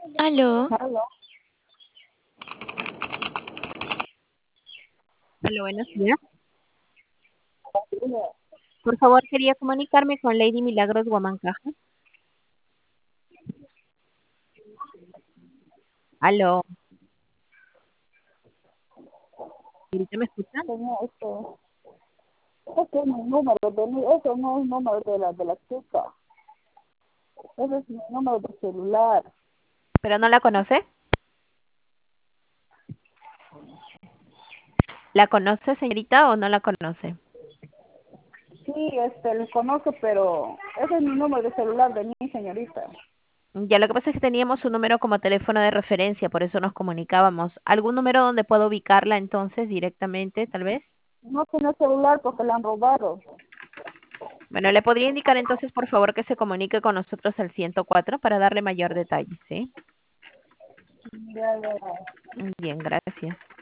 Aló, Aló, aló, buenos días. dime, Por favor, quería comunicarme con Lady Milagros Guamancaja. Aló, ¿ahorita me escuchan? tenía este es mi número ese no es el número de la chica, ese es mi número de celular. ¿Pero no la conoce? ¿La conoce, señorita, o no la conoce? Sí, le conozco, pero ese es mi número de celular de mi señorita. Ya, lo que pasa es que teníamos su número como teléfono de referencia, por eso nos comunicábamos. ¿Algún número donde puedo ubicarla entonces directamente, tal vez? No tiene celular porque la han robado. Bueno, le podría indicar entonces, por favor, que se comunique con nosotros al 104 para darle mayor detalle, ¿sí? Ya, ya, ya. Bien, gracias.